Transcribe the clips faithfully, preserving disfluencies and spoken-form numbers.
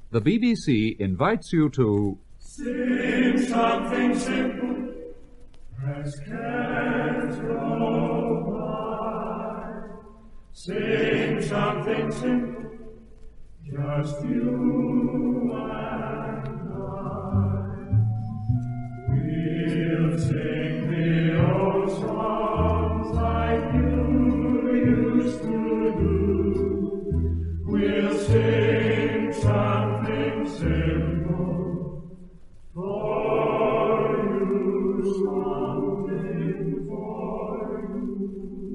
the B B C invites you to sing something simple as cats roll by. Sing something simple, just you and I. We'll sing the old songs like you used to do. We'll sing something simple for you, something for you.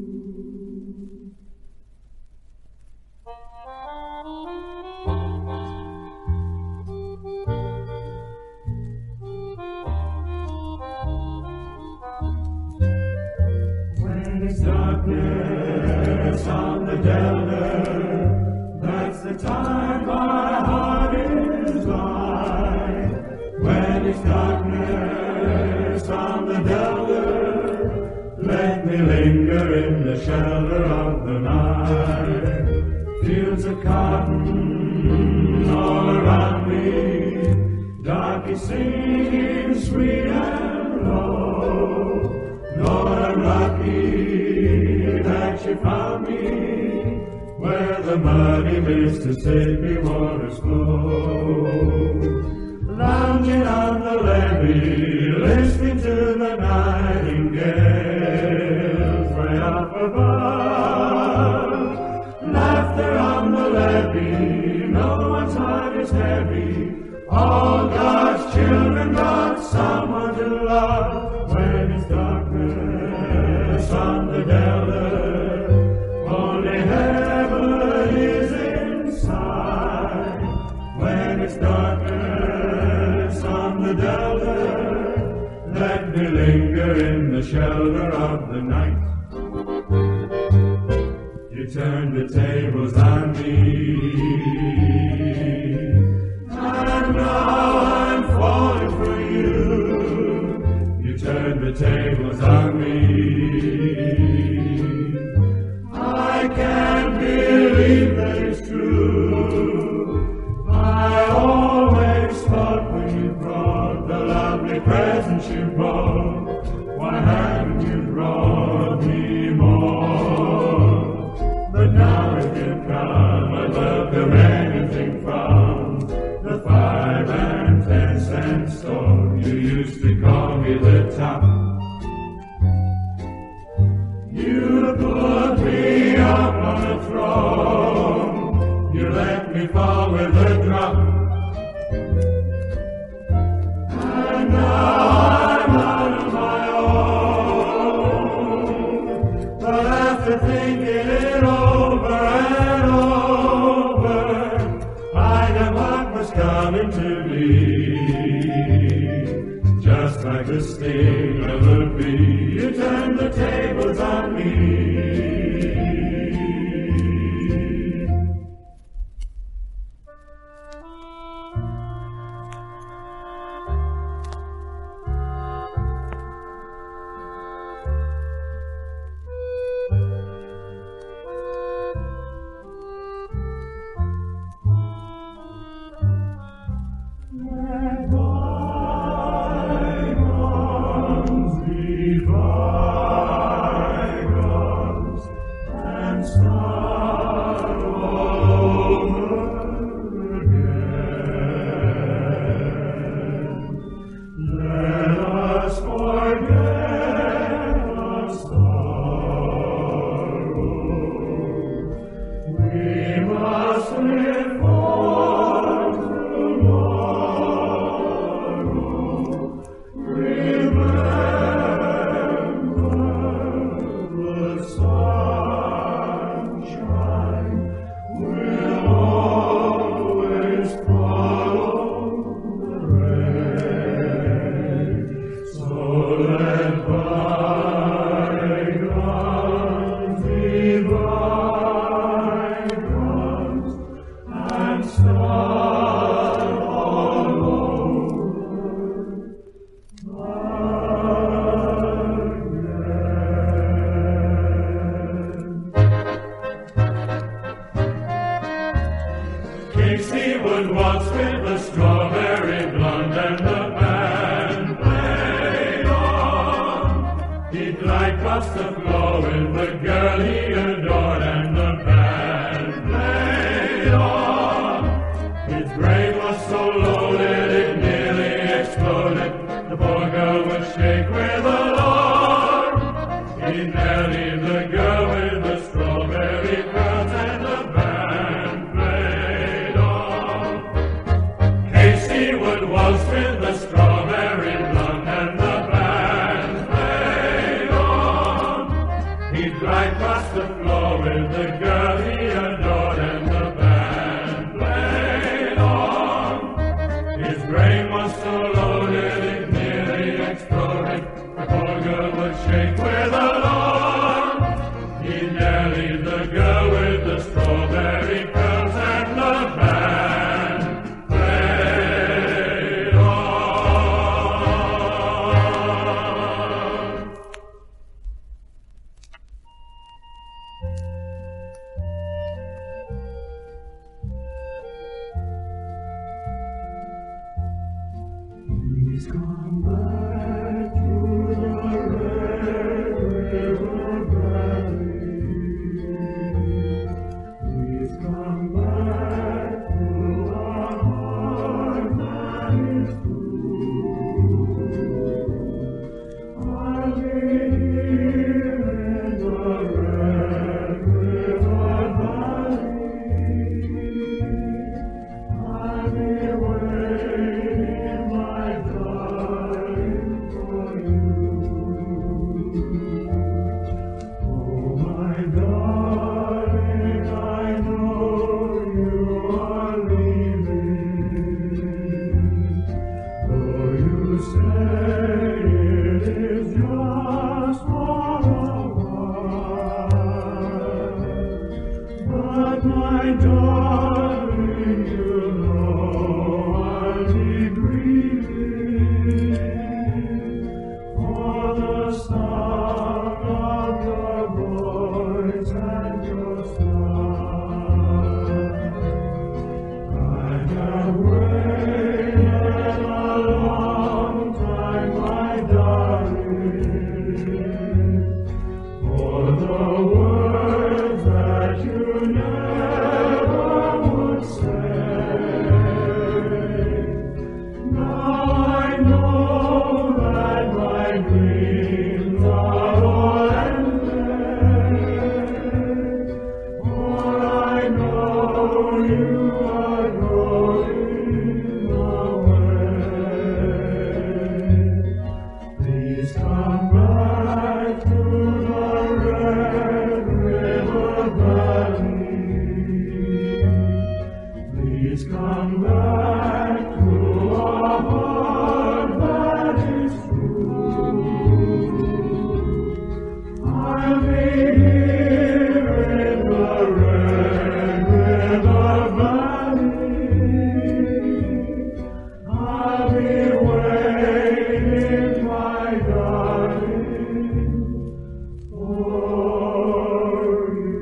When it's darkness on the delta, that's the time my heart is light. When it's darkness on the delta, let me linger in the shelter of the night. Fields of cotton all around me, darky singing sweet and low. Lord, I'm lucky that you found me where the muddy Mississippi waters flow. Lounging on the levee, listening to the nightingales way up above. Laughter on the levee, no one's heart is heavy. All God's children got someone to love. When it's darkness on the delta, only heaven is inside. When it's darkness on the delta, let me linger in the shelter of the night. You turn the tables on me, and now I'm falling for you. You turn the tables on me, I can't believe that it's true. I always thought when you brought the lovely presents you brought, why haven't you brought me more? But now if you come, I'd welcome anything from the five and ten cent store. You used to call me the top. You put me up on a throne. You let me fall with a drop. And now I'm out of my own. But after thinking it over and over, I know what was coming to me. Just like the sting of a bee, you turned the tables on me. waltz with the strawberry blonde and the band played on. He'd glide across the floor with the girl he adored and the band played on. His brain was so loaded it nearly exploded. The poor girl would shake with alarm. He'd never leave the girl with the strawberry curls and the band played on. Casey would waltz with the strawberry blonde and the band played on. He'd glide across the floor with the girl he adored and the band played on. His brain was so loaded it nearly exploded. The poor girl would shake with alarm. He'd never leave the girl with the strawberry curls and the band played on. Please come back to the Red River Valley. Please come back to our heart that is true. I'll be here in the Red River Valley. I'll be waiting, my darling, for you. Oh, my darling, I know you are leaving. Though you say it is just for a while, but my darling, you know I'll be grieving for the sound of your voice and your smile. I have waited a long time, my darling, for the words that you never would say. Now I know that my dreams are all ended, for I know you are going away. Please come back to the Red River Valley. Please come back to a heart that is true. I'll be here in the Red River Valley. I'll be waiting, my darling, for you.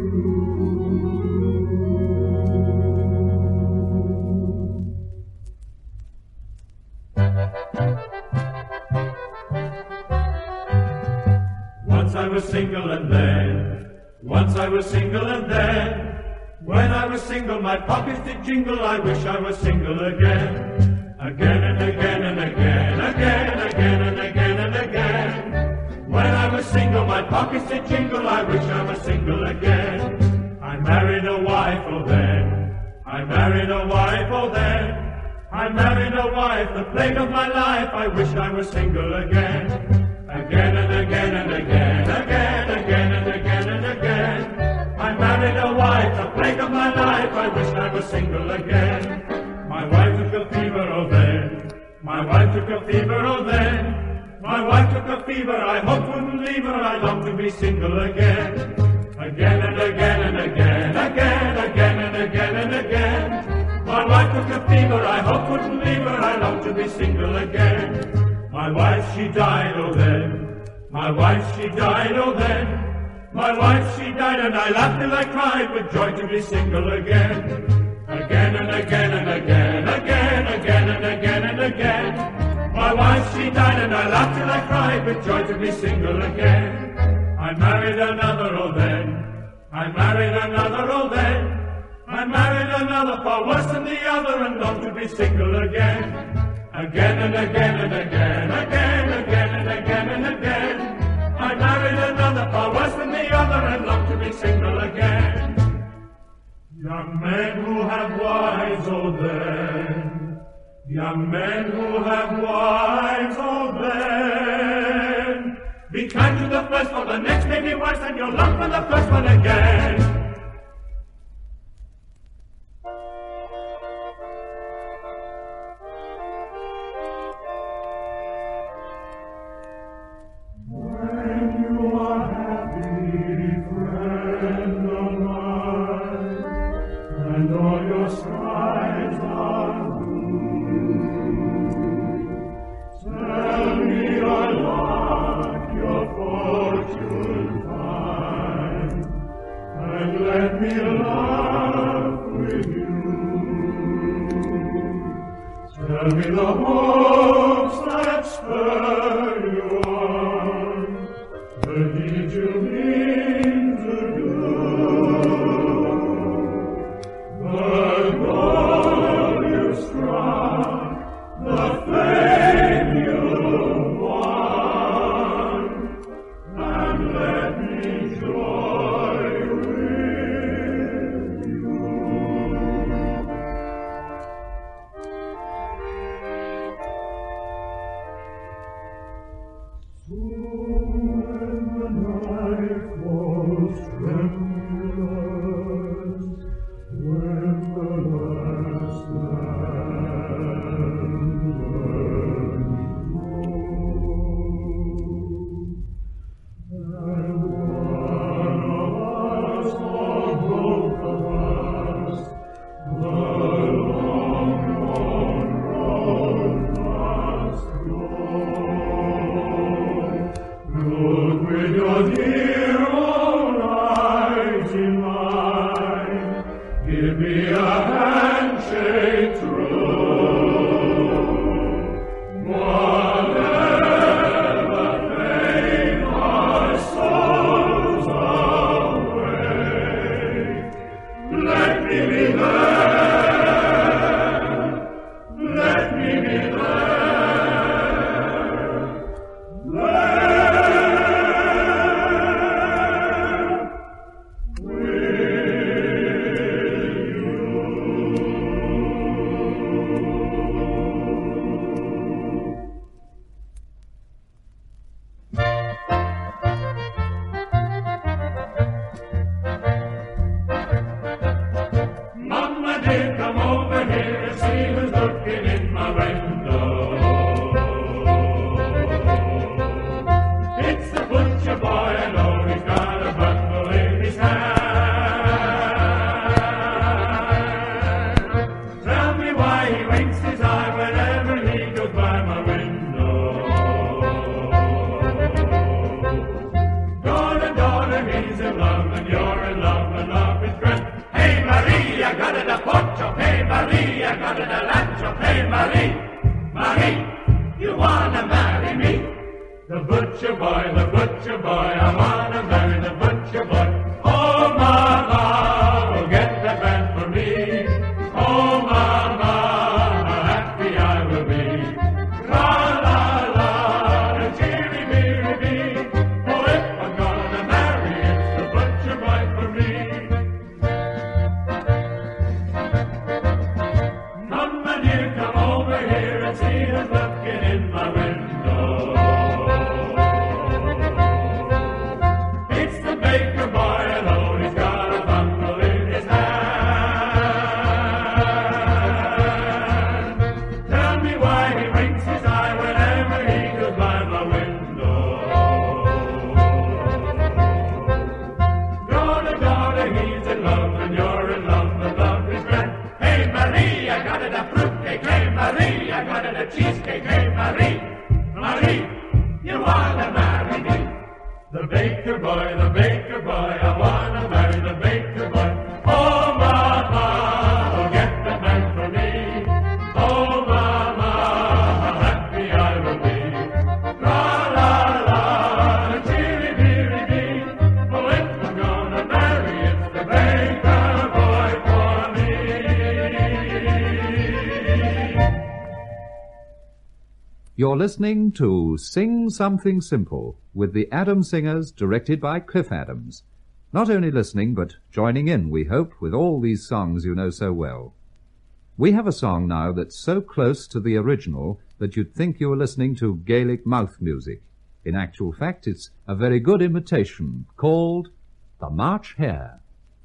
Once I was single and then, once I was single and then, when I was single my pockets did jingle, I wish I was single again. Again and again and again, again and again and again and again. When I was single my pockets did jingle, I wish I was single again. I married a wife, oh then, I married a wife, oh then. I married a wife, the plague of my life, I wish I was single again. Again and again and again, again, again and again and again. I married a wife, the plague of my life, I wish I was single again. My wife took a fever, oh then, my wife took a fever, oh then. My wife took a fever, I hope wouldn't leave her, I long to be single again. Again and again and again, again, again and again and again. My wife took a fever, I hope wouldn't leave her, I long to be single again. My wife, she died, oh then, my wife, she died, oh then. My wife, she died, and I laughed till I cried with joy to be single again. Again and again and again, again, again and again and again. My wife, she died, and I laughed and I cried with joy to be single again. I married another, oh then. I married another, oh then. I married another far worse than the other, and long to be single again. Again and again and again, again, again and again and again. I married another far worse than the other, and long to be single again. Young men who have wives, oh then. Young men who have wives, oh then. Be kind to the first, for the next may be worse, and you'll long for the first one again. Tell me the hopes that spur you on, the deeds you mean to do, the goal you struck, the fame you won, and let me joy with you. When the night falls tremulous, when the last lamp burns low, and one of us or both of us, the long, long road must go. Look with your dear old eyes in mine, give me a handshake true. Whatever fate our souls away, let me be there, let me be there, there. Mama dear, come over here and see who's looking in my window. It's the butcher boy, I know he's got a bundle in his hand. Tell me why he winks his eye whenever he goes by my window. Daughter, daughter, he's in love, and you're in love, and love is great. Hey Marie, I got it a porcho. Hey Marie, I got it a lancho. Hey Marie, Marie, you wanna marry me? The butcher boy, the butcher boy, I wanna marry the butcher boy. Oh mama, will get that man for me. Oh mama, how happy I will be. La la la, a cheery beery bee. Oh, if I'm gonna marry, it's the butcher boy for me. Mama dear, come over here and see who's looking in my window. It's the baker boy, and oh, he's got a bundle in his hand. Tell me why he winks his eye whenever he goes by my window. Daughter, daughter, he's in love, and you're in love, and love is great. Hey Marie, I got it a fruitcake. Hey Marie, I got it a cheesecake. Hey Marie, Marie, you wanna marry me? The baker boy, the baker boy, I wanna marry the baker boy. Oh mama, will get You're listening to Sing Something Simple with the Adams Singers, directed by Cliff Adams. Not only listening, but joining in, we hope, with all these songs you know so well. We have a song now that's so close to the original that you'd think you were listening to Gaelic mouth music. In actual fact, it's a very good imitation, called The March Hare.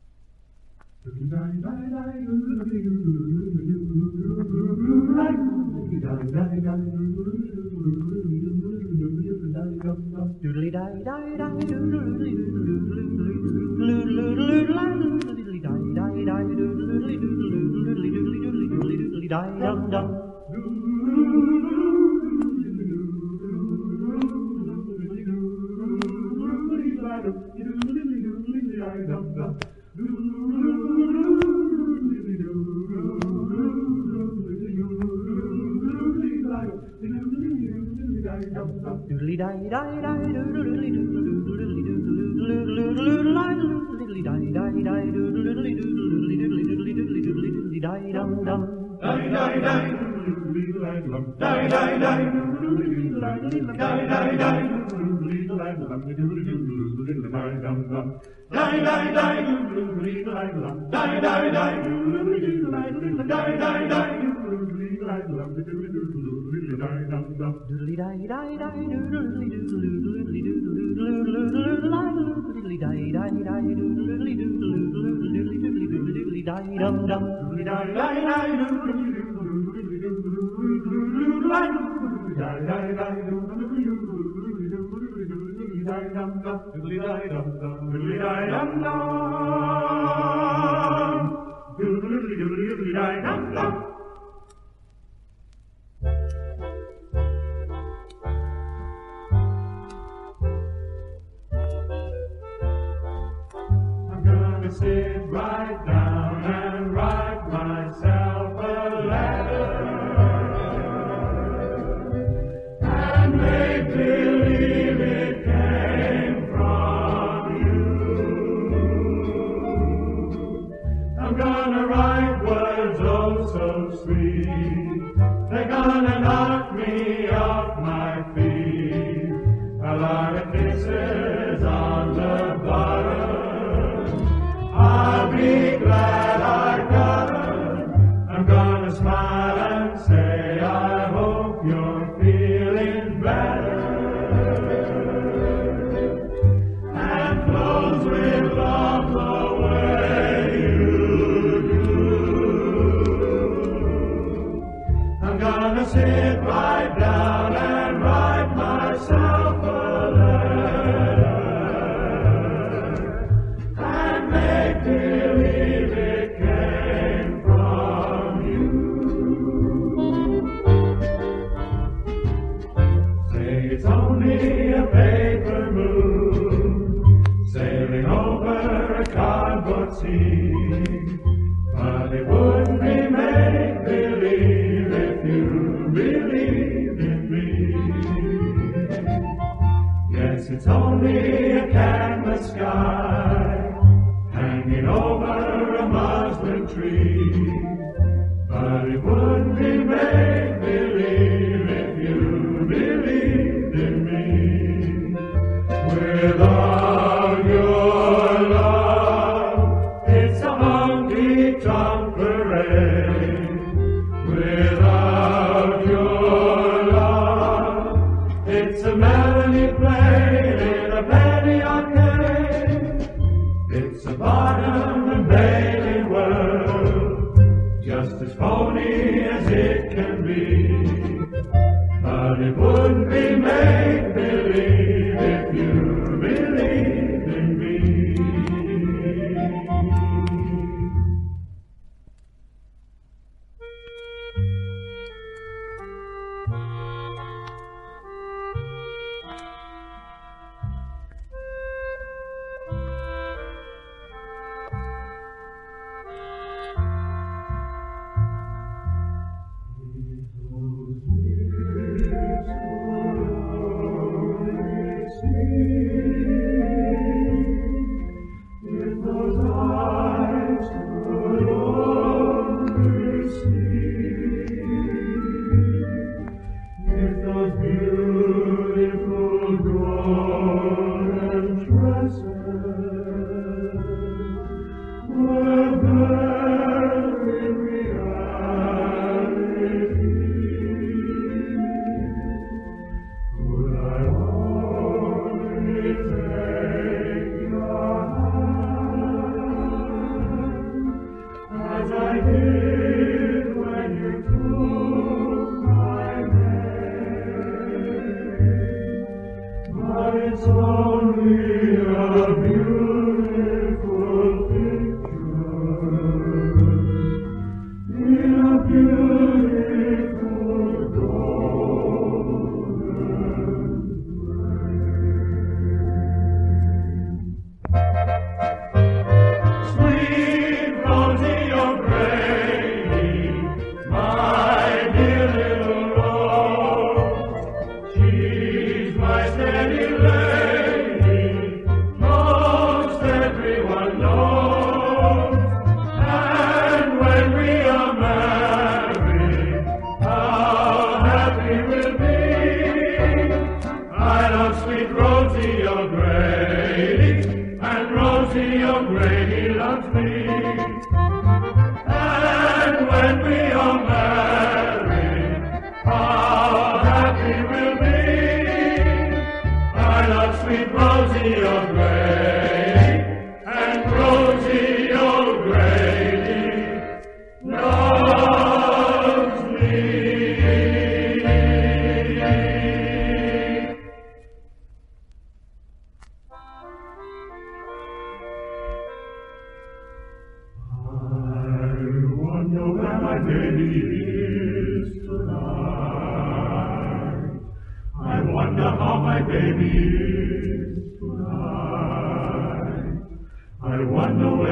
I'm gonna sit right down and write myself a letter and make believe it came from you. I'm gonna write words oh so sweet, they're gonna knock me off my feet. A lot of kisses on the bottom, I'll be glad I got her. I'm gonna smile and say I hope you're feeling better. And clothes will love the way you do. I'm gonna sit right down and write myself a letter and make believe it came from you. Say it's only a paper moon sailing over a cardboard sea, but it wouldn't be make believe if you believed in me. Yes, it's only a canvas sky hanging over a muslin tree, but it wouldn't be make believe if you believed in me. Without your love, it's a honky-tonk parade. Without your love, it's a melody played in a penny arcade. It's a Barnum and Bailey world, just as phony as it can be. But it wouldn't be make-believe if you believed in me.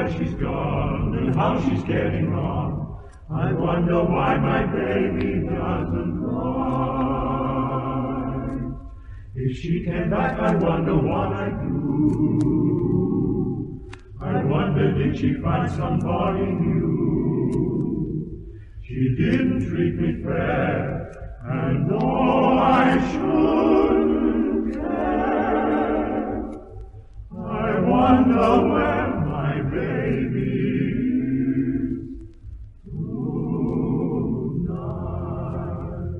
where she's gone and how she's getting on. I wonder why my baby doesn't cry. If she came back, I wonder what I'd do. I wonder, did she find somebody new? She didn't treat me fair, and though I shouldn't care, I wonder where my baby is tonight.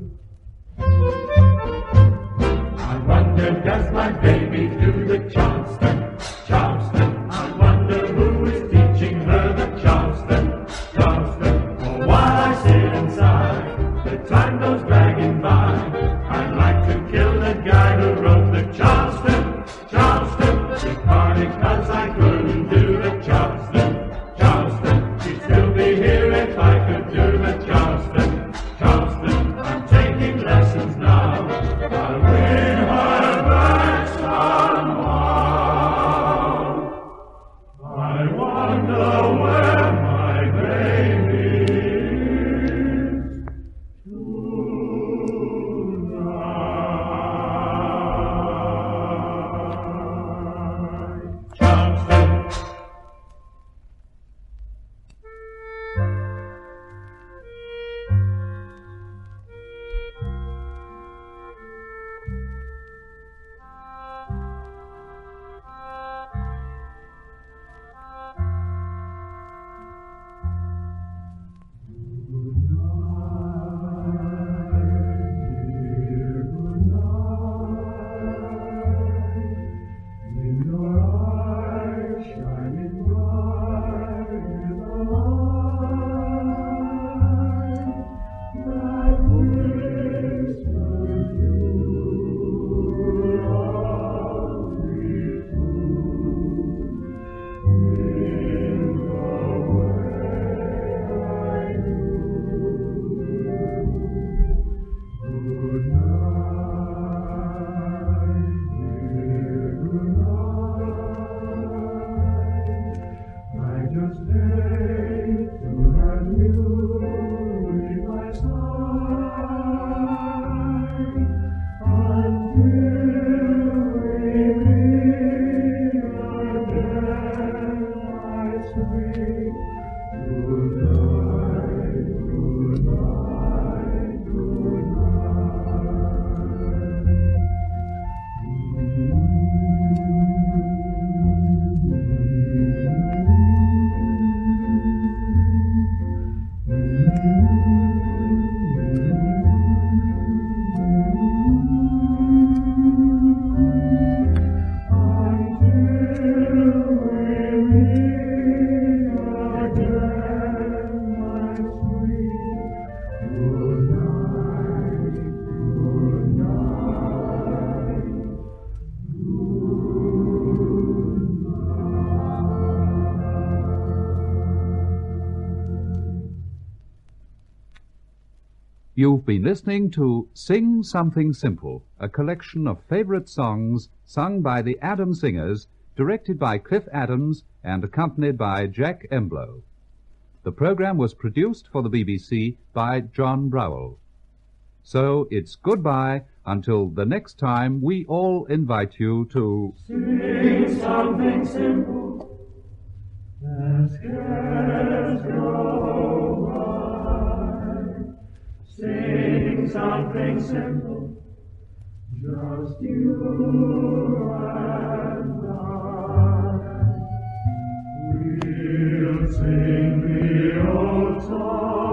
I wonder, does my baby do the Charleston, Charleston? I wonder who is teaching her the Charleston, Charleston. For while I sit inside, the time goes dragging by. I'd like to kill the guy who wrote the Charleston, Charleston. Because I couldn't do the Charleston, Charleston. She'd still be here if I could do the Charleston, Charleston. I'm taking lessons now. I'll win her back somehow. I wonder where my baby is tonight. Charleston. You've been listening to Sing Something Simple, a collection of favorite songs sung by the Adams Singers, directed by Cliff Adams and accompanied by Jack Emblow. The program was produced for the B B C by John Browell. So it's goodbye until the next time we all invite you to sing something simple as cares go by. Sing something simple, just you and I. We'll sing the old song.